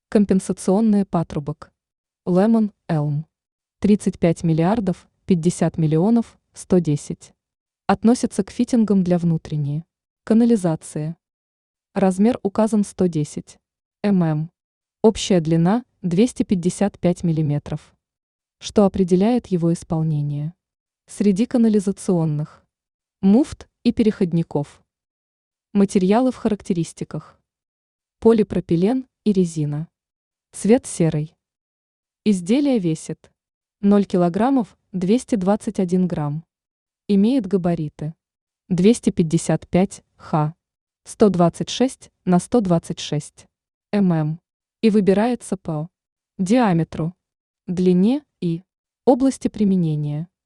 Компенсационные патрубок. Лемон Элм. 35 миллиардов 50 миллионов 110. Относится к фитингам для внутренней канализации. Размер указан 110 мм. Общая длина 255 миллиметров. Что определяет его исполнение? Среди канализационных муфт и переходников. Материалы в характеристиках. Полипропилен и резина. Цвет серый. Изделие весит 0 килограммов 221 грамм. Имеет габариты 255 х, 126 на 126 мм и выбирается по диаметру, длине и области применения.